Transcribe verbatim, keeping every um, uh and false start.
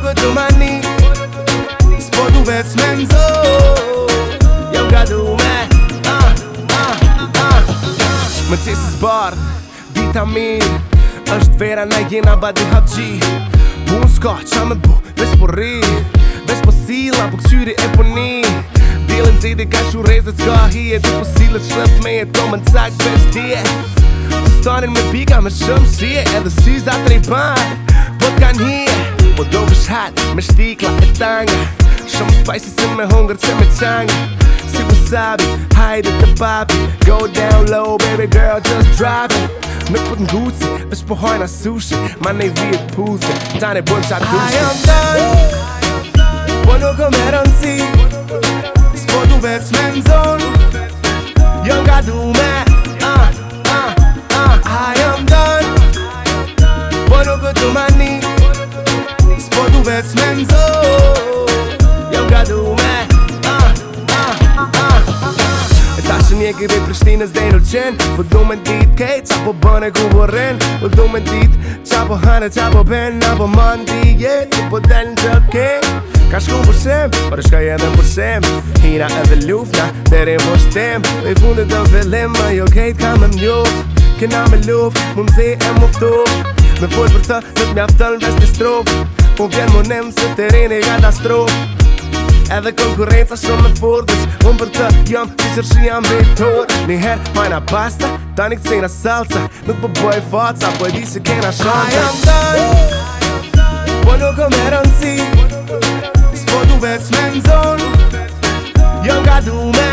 nuk du mani, s'po du vec me nzo. Jam gadu me ah, ah, ah. Më qesi s'bardh, dita mirë, është vera na jena badi hapqi. Pun s'ka qa me bu, veç po rri, veç po sila, po këqyri e po ni. Dilën zidi ka shu rezet s'ka hije, ti po silët shlëp me e to më në cak veç dje. Stanin me pika me shumë shije, edhe syza të ban, po t'kan hije. Po do vësh hat me shtikla e tanga, shumë spicy si me hungër që me qanga. Si wasabi, hajde të papi, go down low baby girl just drop it. Nuk put n'guci, veç po hojna sushi, ma nej vijet puthi, tane bojm qa dushi. I am done, po nuk o me rëndësi, s'po du vec me nzon, jam gadu me ah, ah, ah. I am done, po nuk o du mani, s'po du vec me nzon, jam gadu me ah, ah, ah. E tashin je gibi Prishtinës dhe në qen, po du me dit kej, qa po bën e ku po rren. Po du me dit, qa po hane, qa po ben, apo mandi jet, që po del në gjë kej. Ka shku për shem, për shkaj edhe për shem, hina edhe lufna, deri më shtem. Dhe i fundit të fillim, më jo kejt ka me mjuft, kena me luft, mu mzi e muftuf. Me full për të, nuk mjaftën veç një strof, po vjen mu nem se të rini katastrof. Edhe konkurenca shumë me furdës, unë për të jam si qërshi jam vitor. Niher majna pasta, tani këcina salsa, nuk po boj faca, po e di se kena shanca. I am done, po nuk o me rëndësi, s'po du vec me nzon, jam gadu me